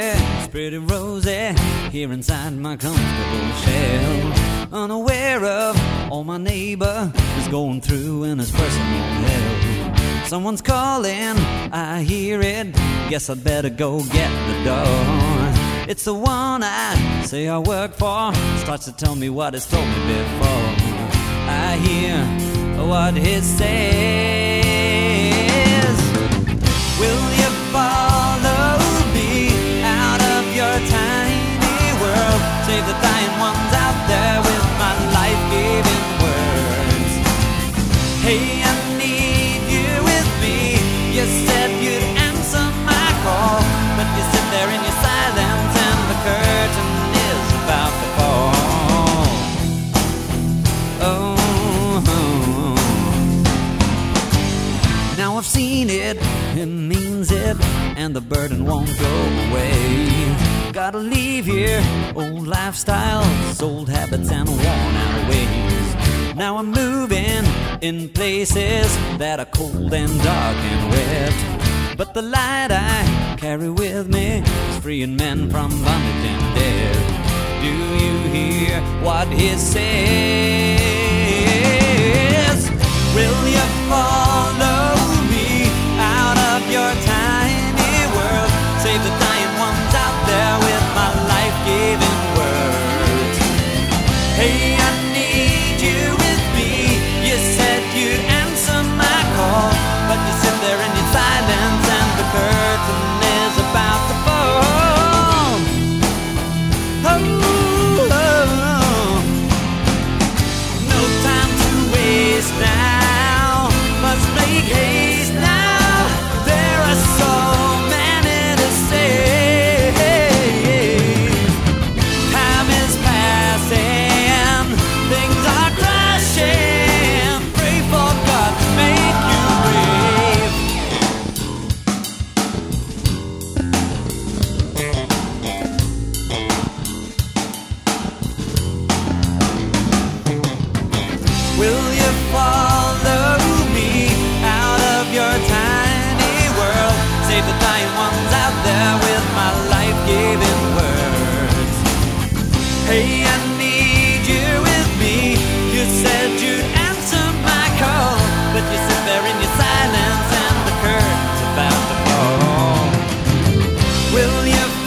It's pretty rosy here inside my comfortable shell, unaware of all my neighbor is going through in his personal hell. Someone's calling, I hear it, guess I'd better go get the door. It's the one I say I work for, starts to tell me what he's told me before. I hear what he says. Will you follow me out of your tiny world? Save the dying ones out there with my life-giving words. Hey, I need you with me. You said you'd answer my call, but you sit there in your silence and the curtain is about to fall. Oh, now I've seen it, it means it, and the burden won't go away. Gotta leave here, old lifestyles, old habits and worn out ways. Now I'm moving in places that are cold and dark and wet, but the light I carry with me is freeing men from bondage and death. Do you hear what he says? Will you follow me out of your tiny world? Save the dying ones out there with my life-giving words. Hey, I need you with me. You said you'd answer my call, but you sit there in your silence and the curtain is about to fall. Oh, no time to waste now. Must make haste now. There are so many to save. Time is passing, things are crashing. Pray for God to make you brave. Will you follow me out of your tiny world? Save the dying ones out there with my life-giving words. Hey, I need you with me. You said you'd answer my call, but you sit there in your silence and the curtain's about to fall. Will you